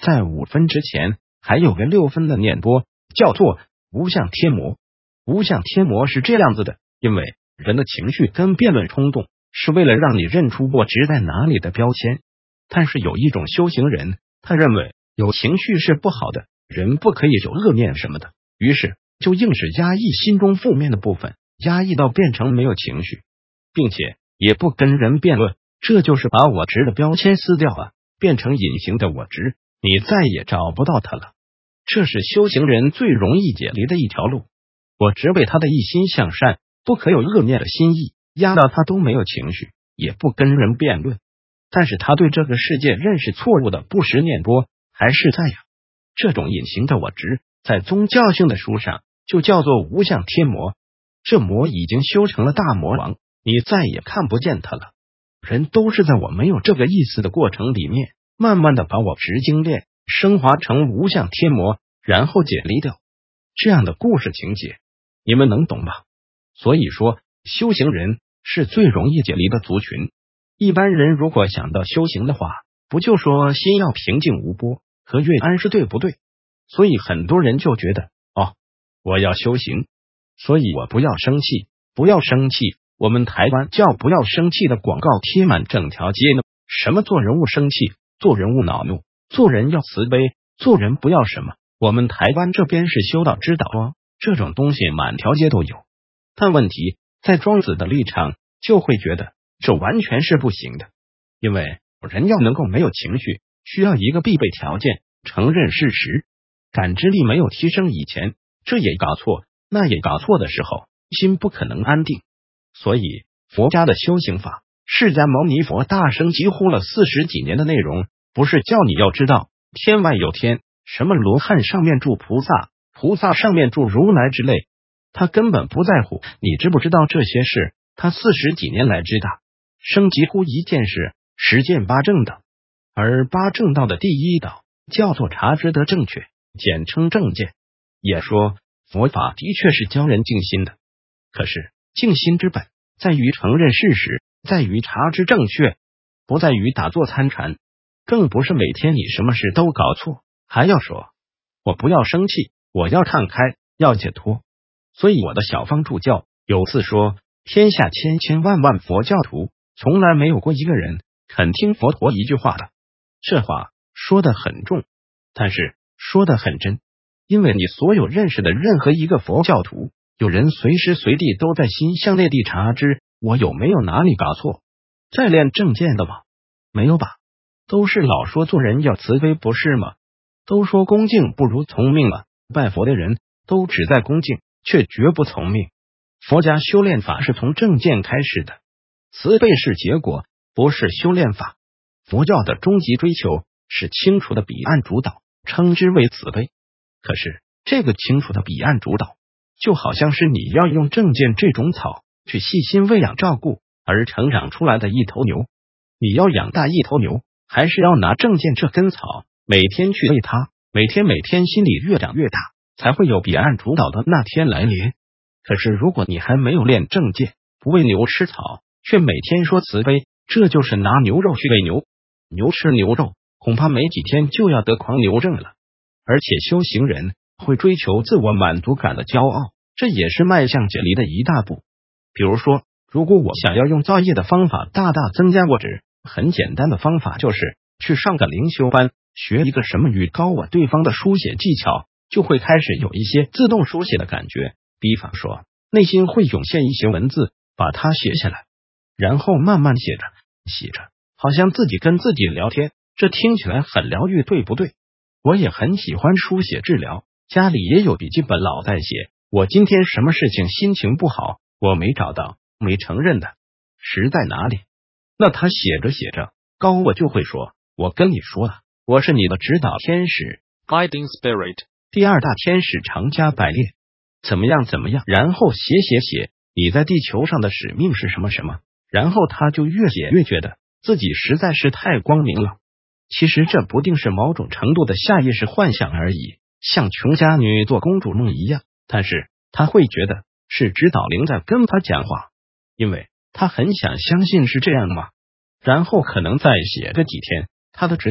在5分之前还有个6分的念波，叫做无相贴膜。无相贴膜是这样子的，因为人的情绪跟辩论冲动是为了让你认出我执在哪里的标签。但是有一种修行人，他认为有情绪是不好的，人不可以有恶念什么的，于是就硬是压抑心中负面的部分，压抑到变成没有情绪，并且也不跟人辩论，这就是把我执的标签撕掉啊，变成隐形的我执，你再也找不到它了。这是修行人最容易解离的一条路。我执被他的一心向善，不可有恶念的心意，压到他都没有情绪，也不跟人辩论，但是他对这个世界认识错误的不实念波还是在呀。这种隐形的我执在宗教性的书上就叫做无相贴膜，这魔已经修成了大魔王，你再也看不见他了。人都是在我没有这个意思的过程里面，慢慢的把我执精炼升华成无相贴膜，然后解离掉。这样的故事情节你们能懂吧？所以说修行人是最容易解离的族群。一般人如果想到修行的话，不就说心要平静无波，和悦安是对不对？所以很多人就觉得，我要修行，所以我不要生气，不要生气。我们台湾叫不要生气的广告贴满整条街呢，什么做人勿生气，做人勿恼怒，做人要慈悲，做人不要什么。我们台湾这边是修道之道啊，这种东西满条街都有。但问题在庄子的立场就会觉得这完全是不行的，因为人要能够没有情绪，需要一个必备条件，承认事实。感知力没有提升以前，这也搞错那也搞错的时候，心不可能安定。所以佛家的修行法，释迦牟尼佛大声疾呼了40几年的内容，不是叫你要知道天外有天，什么罗汉上面住菩萨，菩萨上面住如来之类，他根本不在乎你知不知道这些事，他40几年来知道。生疾呼一件事，实践8正道，而8正道的第一道叫做察知得正确，简称正见。也说佛法的确是教人静心的，可是静心之本在于承认事实，在于察知正确，不在于打坐参禅，更不是每天你什么事都搞错，还要说我不要生气，我要看开，要解脱。所以我的小方助教有次说，天下千千万万佛教徒从来没有过一个人肯听佛陀一句话的。这话说得很重，但是说得很真，因为你所有认识的任何一个佛教徒，有人随时随地都在心向内地察知我有没有哪里搞错。在练正见的吗？没有吧？都是老说做人要慈悲不是吗？都说恭敬不如从命了，拜佛的人都只在恭敬，却绝不从命。佛家修炼法是从正见开始的，慈悲是结果，不是修炼法。佛教的终极追求是清楚的彼岸主导，称之为慈悲。可是这个清楚的彼岸主导，就好像是你要用正见这种草去细心喂养照顾而成长出来的一头牛。你要养大一头牛，还是要拿正见这根草每天去喂它，每天心里越长越大，才会有彼岸主导的那天来临。可是如果你还没有练正见，不喂牛吃草，却每天说慈悲，这就是拿牛肉去喂牛，牛吃牛肉，恐怕没几天就要得狂牛症了。而且修行人会追求自我满足感的骄傲，这也是迈向解离的一大步。比如说，如果我想要用造业的方法大大增加我值，很简单的方法就是去上个灵修班，学一个什么与高我对方的书写技巧，就会开始有一些自动书写的感觉。比方说，内心会涌现一些文字，把它写下来，然后慢慢写着，好像自己跟自己聊天，这听起来很疗愈，对不对？我也很喜欢书写治疗，家里也有笔记本老在写，我今天什么事情心情不好，我没找到，没承认的，实在哪里？那他写着，高我就会说，我跟你说了，我是你的指导天使 Guiding Spirit， 第2大天使长加百列，怎么样，然后写，你在地球上的使命是什么，然后他就越写越觉得自己实在是太光明了。其实这不定是某种程度的下意识幻想而已，像穷家女做公主梦一样，但是他会觉得是指导灵在跟他讲话，因为他很想相信是这样嘛。然后可能再写个几天，他的指导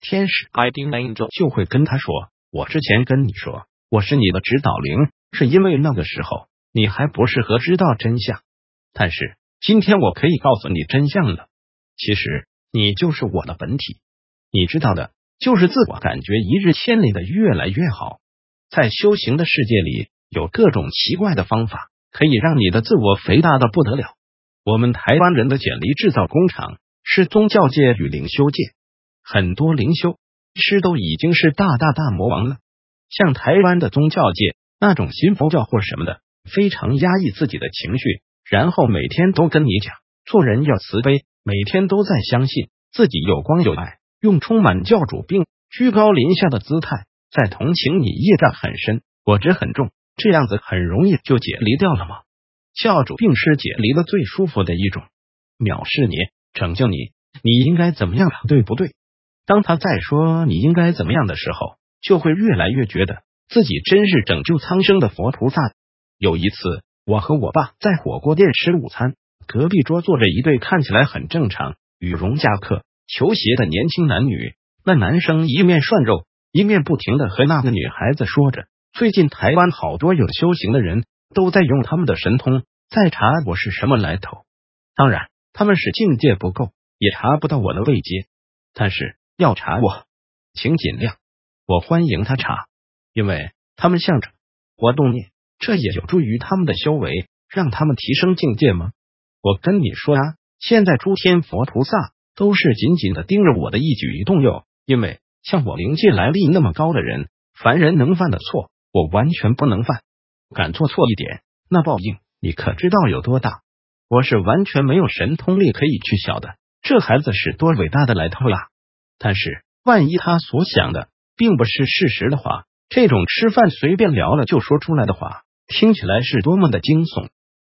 天使 Guiding Angel 就会跟他说，我之前跟你说我是你的指导灵，是因为那个时候你还不适合知道真相，但是今天我可以告诉你真相了，其实你就是我的本体，你知道的就是自我感觉一日千里的越来越好。在修行的世界里，有各种奇怪的方法可以让你的自我肥大的不得了。我们台湾人的简历制造工厂是宗教界与灵修界，很多灵修师都已经是大魔王了。像台湾的宗教界那种信佛教或什么的，非常压抑自己的情绪，然后每天都跟你讲做人要慈悲，每天都在相信自己有光有爱，用充满教主并居高临下的姿态在同情你业障很深，我执很重，这样子很容易就解离掉了吗？教主并是解离的最舒服的一种，藐视你，拯救你，你应该怎么样，对不对？当他在说你应该怎么样的时候，就会越来越觉得自己真是拯救苍生的佛菩萨。有一次，我和我爸在火锅店吃午餐，隔壁桌坐着一对看起来很正常、羽绒夹克、球鞋的年轻男女。那男生一面涮肉，一面不停的和那个女孩子说着，最近台湾好多有修行的人都在用他们的神通在查我是什么来头。当然，他们是境界不够，也查不到我的位阶，但是要查我，请尽量，我欢迎他查，因为他们向着我动念，这也有助于他们的修为，让他们提升境界吗？我跟你说啊，现在诸天佛菩萨都是紧紧的盯着我的一举一动哟，因为像我灵界来历那么高的人，凡人能犯的错，我完全不能犯，敢做错一点，那报应你可知道有多大？我是完全没有神通力可以去晓的，这孩子是多伟大的来头呀！但是万一他所想的并不是事实的话，这种吃饭随便聊了就说出来的话，听起来是多么的惊悚。